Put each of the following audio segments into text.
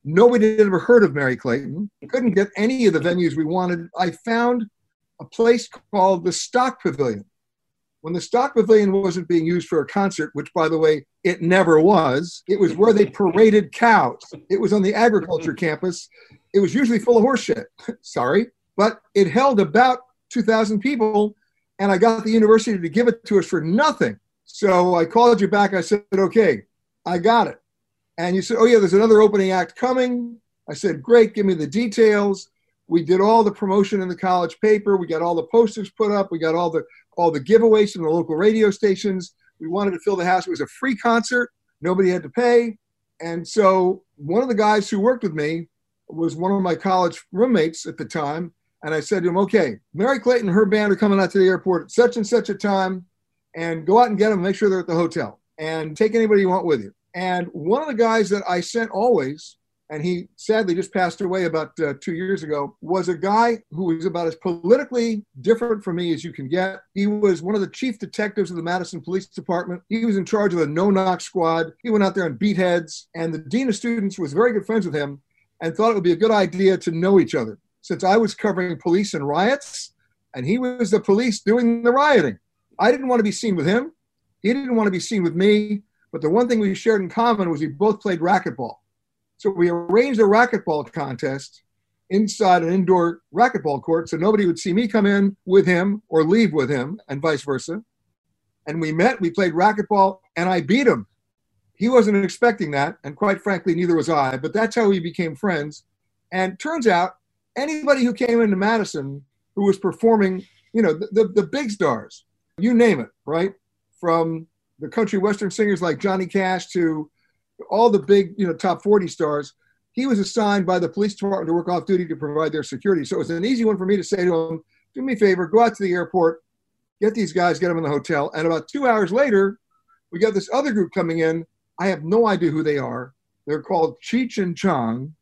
Nobody had ever heard of Mary Clayton. Couldn't get any of the venues we wanted. I found a place called the Stock Pavilion. When the Stock Pavilion wasn't being used for a concert, which, by the way, it never was, it was where they paraded cows. It was on the agriculture campus. It was usually full of horse shit. Sorry. But it held about 2,000 people, and I got the university to give it to us for nothing. So I called you back. I said, okay, I got it. And you said, oh, yeah, there's another opening act coming. I said, great, give me the details. We did all the promotion in the college paper. We got all the posters put up. We got all the giveaways from the local radio stations. We wanted to fill the house. It was a free concert. Nobody had to pay. And so one of the guys who worked with me was one of my college roommates at the time. And I said to him, okay, Mary Clayton and her band are coming out to the airport at such and such a time, and go out and get them, make sure they're at the hotel, and take anybody you want with you. And one of the guys that I sent always, and he sadly just passed away about 2 years ago, was a guy who was about as politically different from me as you can get. He was one of the chief detectives of the Madison Police Department. He was in charge of the no-knock squad. He went out there and beat heads. And the dean of students was very good friends with him and thought it would be a good idea to know each other, since I was covering police and riots, and he was the police doing the rioting. I didn't want to be seen with him. He didn't want to be seen with me. But the one thing we shared in common was we both played racquetball. So we arranged a racquetball contest inside an indoor racquetball court so nobody would see me come in with him or leave with him, and vice versa. And we met, we played racquetball, and I beat him. He wasn't expecting that, and quite frankly, neither was I. But that's how we became friends. And turns out, anybody who came into Madison who was performing, you know, the big stars, you name it, right? From the country western singers like Johnny Cash to all the big, you know, top 40 stars, he was assigned by the police department to work off duty to provide their security. So it was an easy one for me to say to him, do me a favor, go out to the airport, get these guys, get them in the hotel. And about 2 hours later, we got this other group coming in. I have no idea who they are. They're called Cheech and Chong.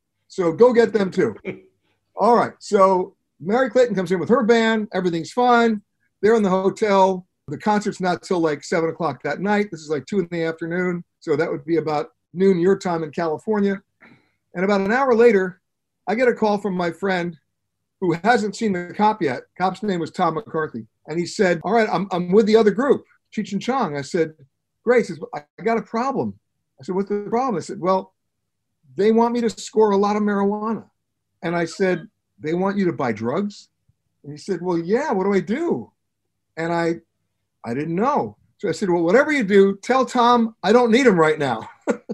So go get them too. All right. So Mary Clayton comes in with her band. Everything's fine. They're in the hotel. The concert's not till like 7 o'clock that night. This is like 2 p.m. So that would be about noon your time in California. And about an hour later, I get a call from my friend who hasn't seen the cop yet. Cop's name was Tom McCarthy. And he said, all right, I'm with the other group, Cheech and Chong. I said, great. He says, I got a problem. I said, what's the problem? I said, well, they want me to score a lot of marijuana. And I said, they want you to buy drugs? And he said, well, yeah, what do I do? And I didn't know. So I said, well, whatever you do, tell Tom I don't need him right now.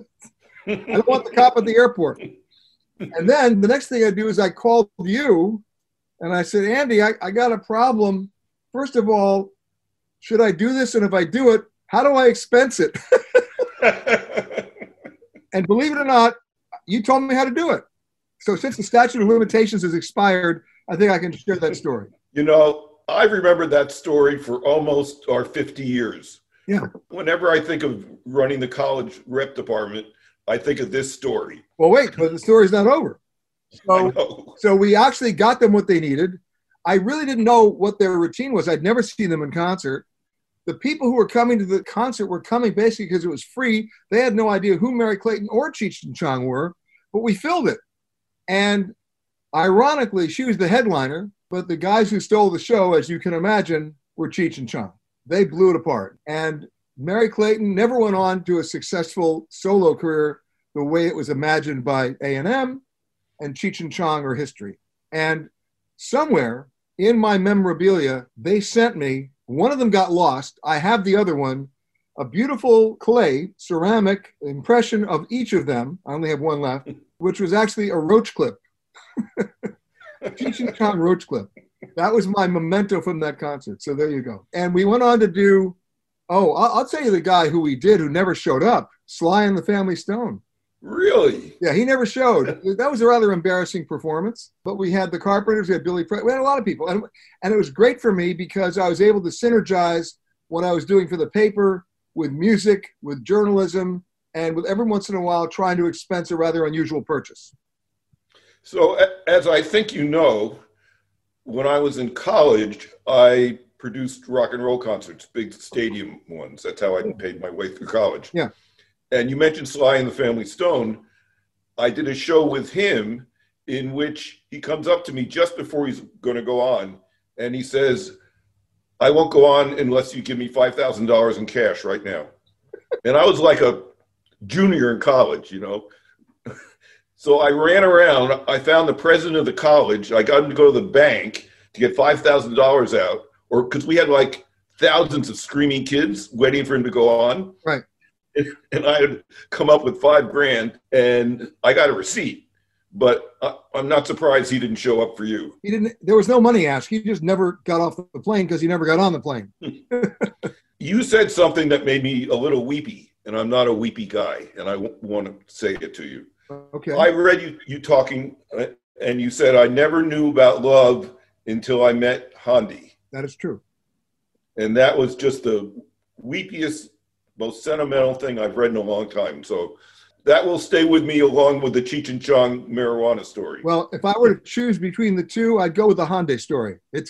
I don't want the cop at the airport. And then the next thing I do is I called you and I said, Andy, I got a problem. First of all, should I do this? And if I do it, how do I expense it? And believe it or not, you told me how to do it. So since the statute of limitations has expired, I think I can share that story. You know, I remember that story for almost 50 years. Yeah. Whenever I think of running the college rep department, I think of this story. Well, wait, but the story's not over. So we actually got them what they needed. I really didn't know what their routine was. I'd never seen them in concert. The people who were coming to the concert were coming basically because it was free. They had no idea who Mary Clayton or Cheech and Chong were, but we filled it. And ironically, she was the headliner, but the guys who stole the show, as you can imagine, were Cheech and Chong. They blew it apart. And Mary Clayton never went on to a successful solo career the way it was imagined by A&M, and Cheech and Chong are history. And somewhere in my memorabilia, they sent me, one of them got lost. I have the other one, a beautiful clay ceramic impression of each of them. I only have one left, which was actually a roach clip. Cheech and Chong roach clip. That was my memento from that concert. So there you go. And we went on to do, I'll tell you the guy who we did who never showed up, Sly and the Family Stone. Really? Yeah, he never showed. That was a rather embarrassing performance. But we had the Carpenters, we had Billy Preston, we had a lot of people. And it was great for me because I was able to synergize what I was doing for the paper with music, with journalism, and with every once in a while trying to expense a rather unusual purchase. So as I think you know, when I was in college, I produced rock and roll concerts, big stadium ones. That's how I paid my way through college. Yeah. And you mentioned Sly and the Family Stone. I did a show with him in which he comes up to me just before he's going to go on, and he says, "I won't go on unless you give me $5,000 in cash right now." And I was like a junior in college, you know. So I ran around. I found the president of the college. I got him to go to the bank to get $5,000 out, or because we had like thousands of screaming kids waiting for him to go on. Right. And I had come up with $5,000, and I got a receipt. But I'm not surprised he didn't show up for you. He didn't. There was no money asked. He just never got off the plane because he never got on the plane. You said something that made me a little weepy, and I'm not a weepy guy, and I want to say it to you. Okay. I read you talking, and you said, "I never knew about love until I met Handy." That is true. And that was just the weepiest, most sentimental thing I've read in a long time. So that will stay with me along with the Cheech and Chong marijuana story. Well, if I were to choose between the two, I'd go with the Hyundai story. It's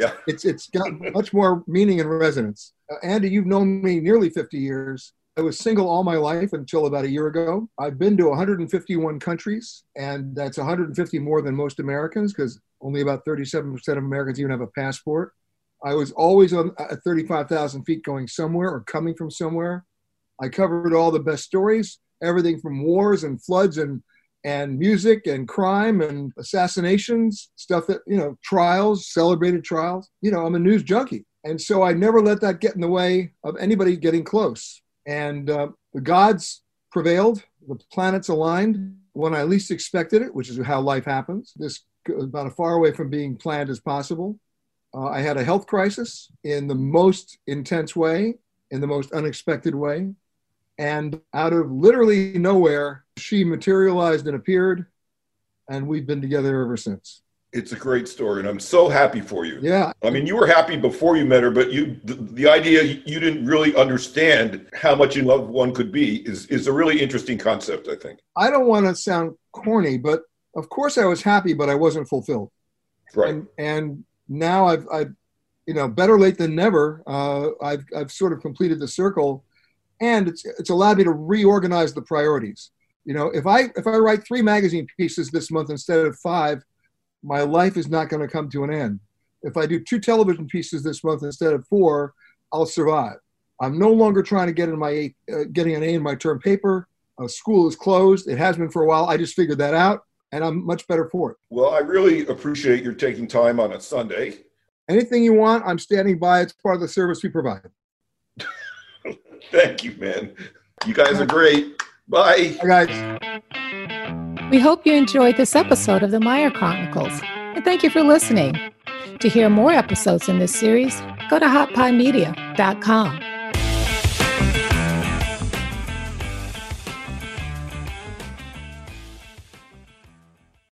got much more meaning and resonance. Andy, you've known me nearly 50 years. I was single all my life until about a year ago. I've been to 151 countries, and that's 150 more than most Americans because only about 37% of Americans even have a passport. I was always at 35,000 feet going somewhere or coming from somewhere. I covered all the best stories, everything from wars and floods and music and crime and assassinations, stuff that, trials, celebrated trials. I'm a news junkie. And so I never let that get in the way of anybody getting close. And the gods prevailed, the planets aligned when I least expected it, which is how life happens. This is about as far away from being planned as possible. I had a health crisis in the most intense way, in the most unexpected way. And out of literally nowhere, she materialized and appeared, and we've been together ever since. It's a great story, and I'm so happy for you. Yeah. I mean, you were happy before you met her, but the idea you didn't really understand how much in love one could be is a really interesting concept, I think. I don't want to sound corny, but of course I was happy, but I wasn't fulfilled. Right. And now I've better late than never. I've sort of completed the circle, and it's allowed me to reorganize the priorities. If I write 3 magazine pieces this month instead of 5, my life is not going to come to an end. If I do 2 television pieces this month instead of 4, I'll survive. I'm no longer trying to get getting an A in my term paper. School is closed. It has been for a while. I just figured that out, and I'm much better for it. Well, I really appreciate your taking time on a Sunday. Anything you want, I'm standing by. It's part of the service we provide. Thank you, man. You guys are great. Bye. Bye, guys. We hope you enjoyed this episode of the Meyer Chronicles, and thank you for listening. To hear more episodes in this series, go to hotpiemedia.com.